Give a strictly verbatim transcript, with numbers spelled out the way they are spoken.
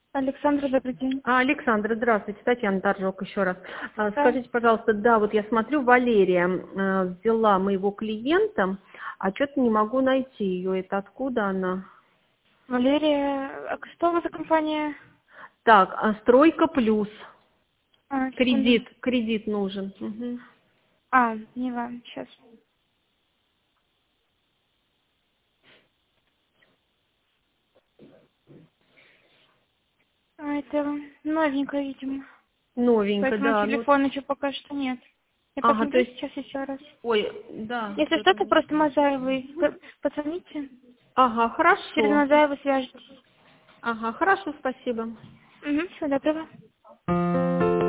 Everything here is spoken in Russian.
Александра, добрый день. А, Александра, здравствуйте. Татьяна Торжок еще раз. А, Да. Скажите, пожалуйста, да, вот я смотрю, Валерия э, взяла моего клиента, а что-то не могу найти ее. Это откуда она? Валерия, а что у вас за компания? Так, а, Стройка плюс. А, секунду. Кредит, кредит нужен. Мгм. А, не вам, сейчас. А, это новенькая, видимо. Новенько, Поэтому да. Ну, телефона еще пока что нет. Я ага, то посмотрю есть, сейчас еще раз. ой, да, Если что-то что-то, мне. просто Мазаевой п- позвоните. Ага, Через хорошо. Мазаеву свяжетесь. Ага, хорошо, спасибо. Угу, всего доброго.